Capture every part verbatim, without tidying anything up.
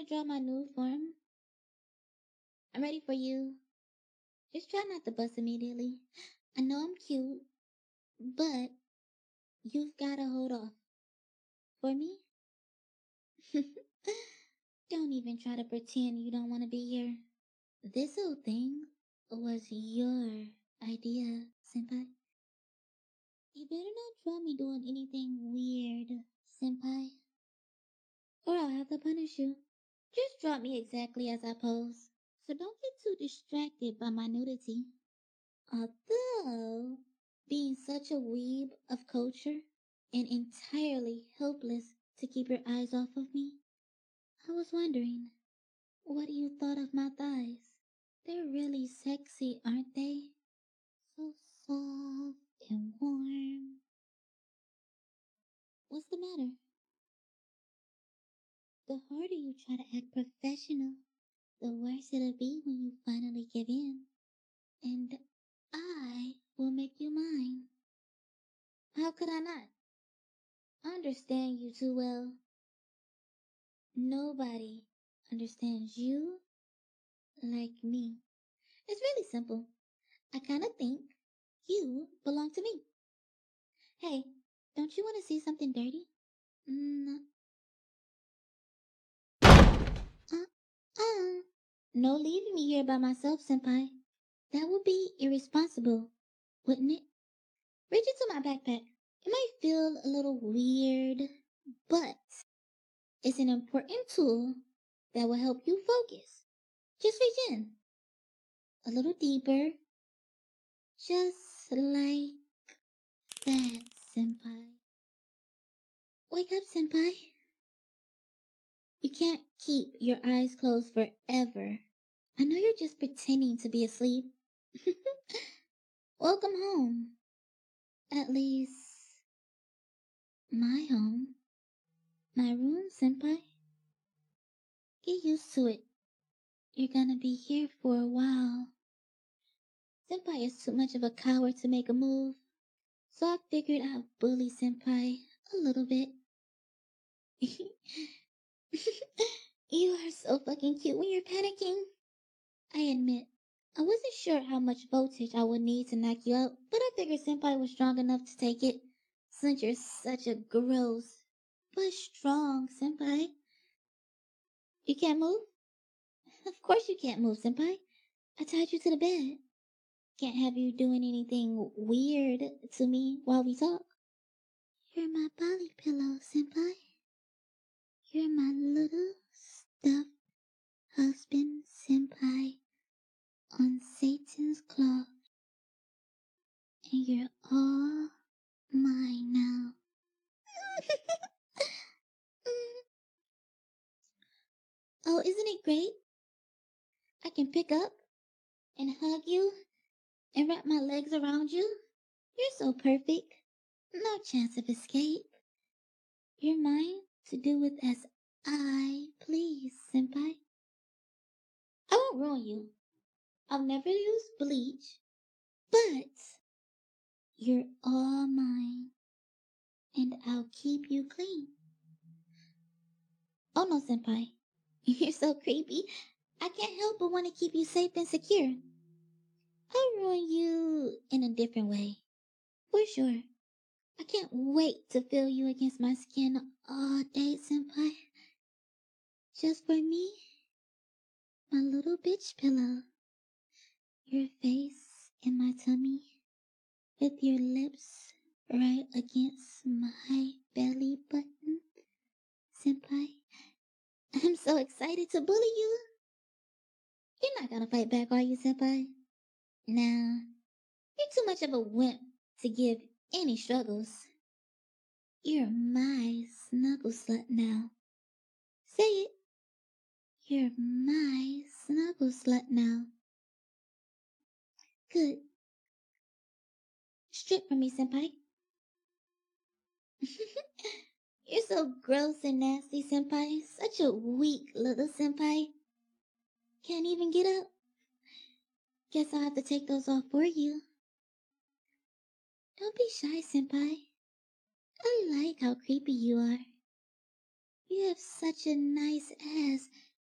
to draw my nude form? I'm ready for you. Just try not to bust immediately. I know I'm cute, but you've gotta hold off. For me? Don't even try to pretend you don't want to be here. This whole thing was your idea, senpai. You better not try me doing anything weird, senpai, or I'll have to punish you. Just drop me exactly as I pose, so don't get too distracted by my nudity. Although, being such a weeb of culture and entirely helpless to keep your eyes off of me, I was wondering, what you thought of my thighs? They're really sexy, aren't they? So soft and warm. What's the matter? The harder you try to act professional, the worse it'll be when you finally give in. And I will make you mine. How could I not? I understand you too well. Nobody understands you like me. It's really simple. I kinda think you belong to me. Hey, don't you want to see something dirty? Mm, uh, uh. No leaving me here by myself, senpai. That would be irresponsible, wouldn't it? Reach into my backpack. It might feel a little weird, but it's an important tool that will help you focus. Just reach in. A little deeper. Just like that, senpai. Wake up, senpai. You can't keep your eyes closed forever. I know you're just pretending to be asleep. Welcome home. At least, my home. My room, senpai. Get used to it. You're gonna be here for a while. Senpai is too much of a coward to make a move, so I figured I'd bully Senpai a little bit. You are so fucking cute when you're panicking. I admit, I wasn't sure how much voltage I would need to knock you out, but I figured Senpai was strong enough to take it, since you're such a gross, but strong Senpai. You can't move? Of course you can't move, Senpai. I tied you to the bed. Can't have you doing anything weird to me while we talk. You're my body pillow, Senpai. You're my little stuffed husband, Senpai, on Satan's claw. And you're all mine now. Oh, isn't it great? I can pick up and hug you and wrap my legs around you. You're so perfect. No chance of escape. You're mine to do with as I please, Senpai. I won't ruin you. I'll never use bleach, but you're all mine, and I'll keep you clean. Oh no, Senpai. You're so creepy. I can't help but want to keep you safe and secure. I'll ruin you in a different way. For sure. I can't wait to feel you against my skin all day, Senpai. Just for me, my little bitch pillow. Your face in my tummy, with your lips right against my belly button. Senpai, I'm so excited to bully you. You're not gonna fight back, are you, Senpai? Nah, you're too much of a wimp to give any struggles. You're my snuggle slut now. Say it. You're my snuggle slut now. Good. Strip from me, Senpai. You're so gross and nasty, Senpai. Such a weak little Senpai. Can't even get up. Guess I'll have to take those off for you. Don't be shy, Senpai. I like how creepy you are. You have such a nice ass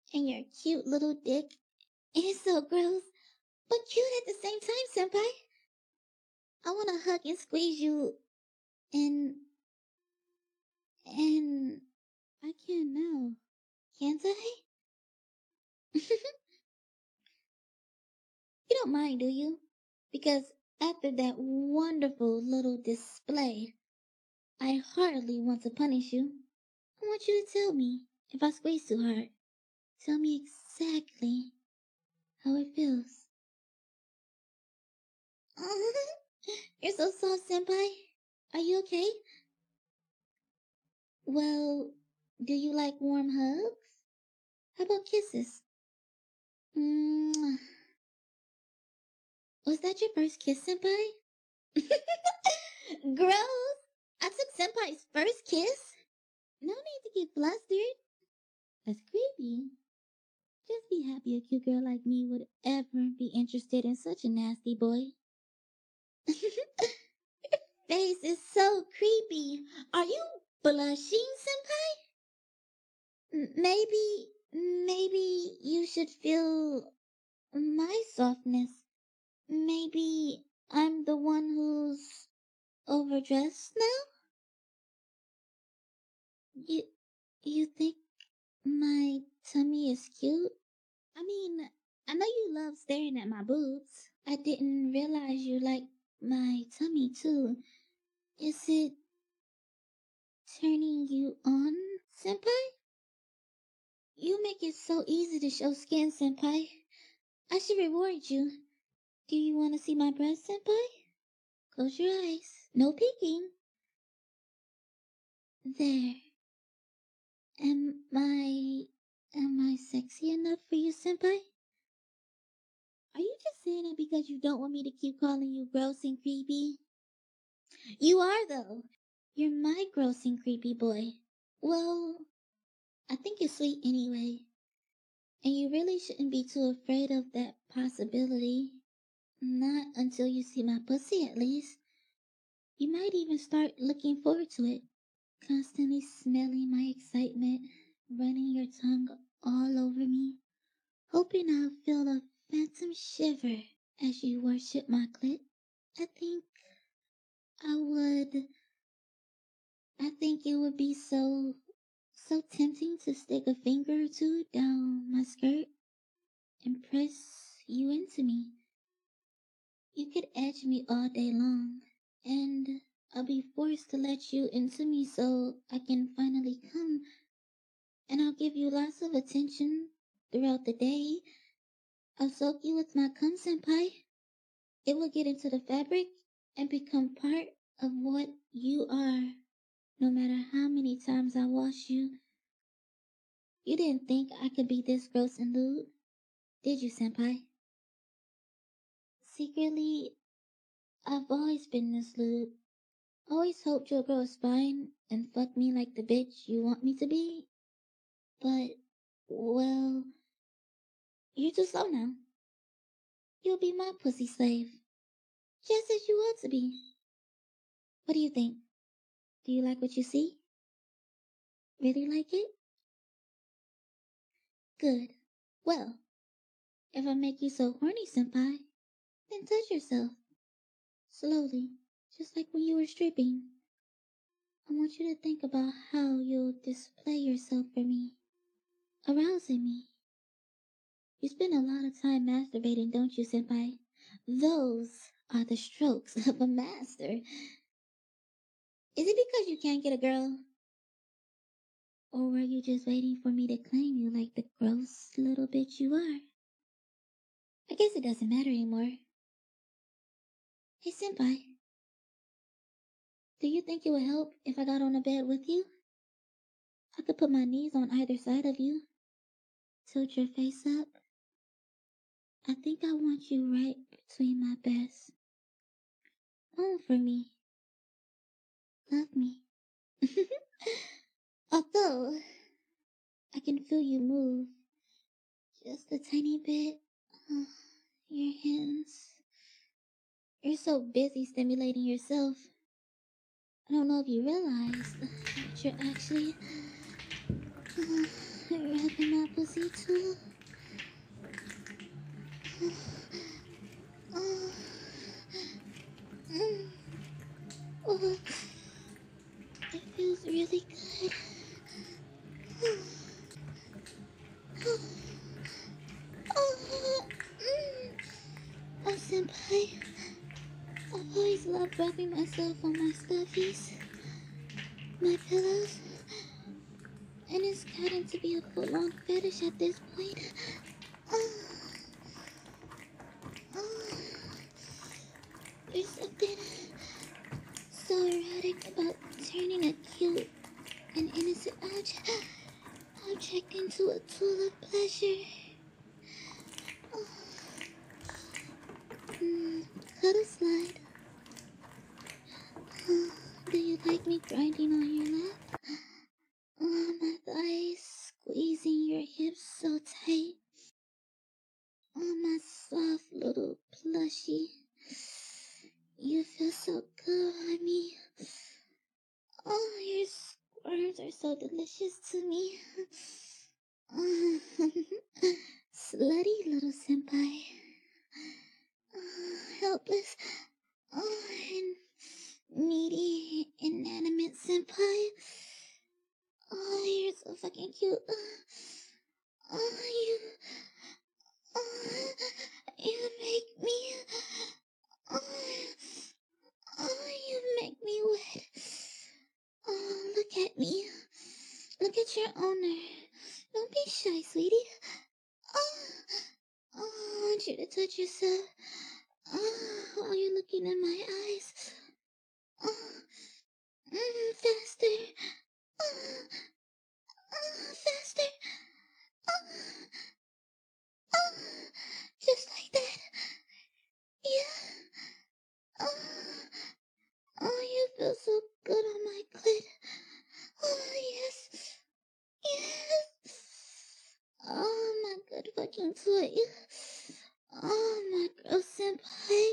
and your cute little dick. It's so gross, but cute at the same time, senpai. I want to hug and squeeze you, and and I can now, can't I? You don't mind, do you? Because after that wonderful little display, I hardly want to punish you. I want you to tell me if I squeeze too hard. Tell me exactly how it feels. You're so soft, senpai. Are you okay? Well, do you like warm hugs? How about kisses? Mm, was that your first kiss, senpai? Gross! I took senpai's first kiss? No need to get flustered. That's creepy. Just be happy a cute girl like me would ever be interested in such a nasty boy. Face is so creepy. Are you blushing, senpai? M- Maybe, maybe you should feel my softness. Maybe I'm the one who's overdressed now? You, you think my tummy is cute? I mean, I know you love staring at my boobs. I didn't realize you like my tummy too. Is it turning you on, senpai? You make it so easy to show skin, senpai. I should reward you. Do you want to see my breast, senpai? Close your eyes. No peeking. There. Am I... Am I sexy enough for you, senpai? Are you just saying it because you don't want me to keep calling you gross and creepy? You are, though. You're my gross and creepy boy. Well, I think you're sweet anyway. And you really shouldn't be too afraid of that possibility. Not until you see my pussy, at least. You might even start looking forward to it. Constantly smelling my excitement, running your tongue all over me, hoping I'll feel a phantom shiver as you worship my clit. I think I would. I think it would be so, so tempting to stick a finger or two down my skirt and press you into me. You could edge me all day long, and I'll be forced to let you into me so I can finally come, and I'll give you lots of attention throughout the day. I'll soak you with my cum senpai. It will get into the fabric and become part of what you are, no matter how many times I wash you. You didn't think I could be this gross and lewd, did you, senpai? Secretly, I've always been this lewd. Always hoped you'll grow a spine and fuck me like the bitch you want me to be. But, well, you're too slow now. You'll be my pussy slave, just as you ought to be. What do you think? Do you like what you see? Really like it? Good. Well, if I make you so horny, senpai, then touch yourself. Slowly, just like when you were stripping. I want you to think about how you'll display yourself for me, arousing me. You spend a lot of time masturbating, don't you, senpai? Those are the strokes of a master. Is it because you can't get a girl? Or were you just waiting for me to claim you like the gross little bitch you are? I guess it doesn't matter anymore. Hey, senpai, do you think it would help if I got on the bed with you? I could put my knees on either side of you, tilt your face up. I think I want you right between my breasts. Moan for me. Love me. Although, I can feel you move just a tiny bit. Uh, your hands. You're so busy stimulating yourself. I don't know if you realize that you're actually Rubbing my pussy too. Oh, mm, oh, it feels really good. Oh, oh, mm. Oh, senpai, I've always loved rubbing myself on my stuffies, my pillows, and it's gotten to be a full-on fetish at this point. Oh, oh, there's something so erotic about turning a cute and innocent object, object into a tool of pleasure. Oh, mm, cuddle slide. Oh, do you like me grinding on your lap? Oh, my thighs, squeezing your hips so tight. Oh, my soft little plushie. You feel so good on me. Oh, your squirms are so delicious to me. Oh, slutty little senpai. Oh, helpless. Oh, and needy, inanimate senpai. Oh, you're so fucking cute. Oh, you. Oh, you make me. Oh, oh, you make me wet. Oh, look at me. Look at your owner. Don't be shy, sweetie. Oh, oh, I want you to touch yourself. Oh, while you're looking in my eyes. Oh, mm, faster. Oh, oh, faster. Oh, oh, just like that. Yeah. Oh, oh, you feel so good on my clit. Oh, yes. Yes. Oh, my good fucking toy. Oh, my girl senpai.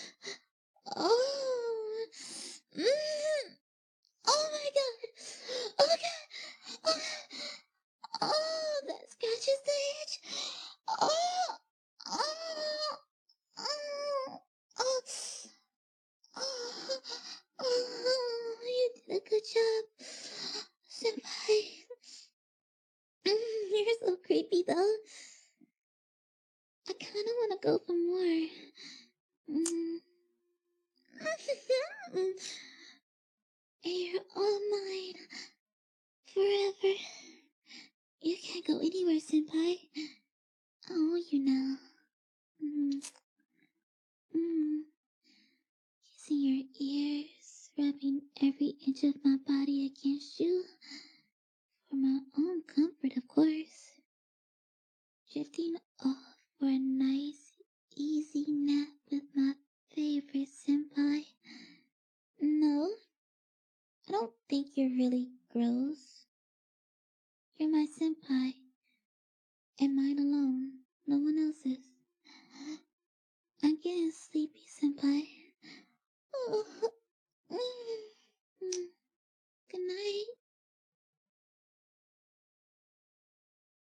Oh. Mm. Oh, my God. Oh, God. Oh, oh, that scratches the itch. Oh. Oh. Oh. Oh. Oh. Oh, you did a good job, senpai. Mm, you're so creepy, though. I kinda wanna go for more. Mm. You're all mine. Forever. You can't go anywhere, senpai. Oh, you know. Mm. Mm. Kissing your ears, rubbing every inch of my body against you. For my own comfort, of course. Drifting off for a nice, easy nap with my favorite senpai. No, I don't think you're really gross. You're my senpai.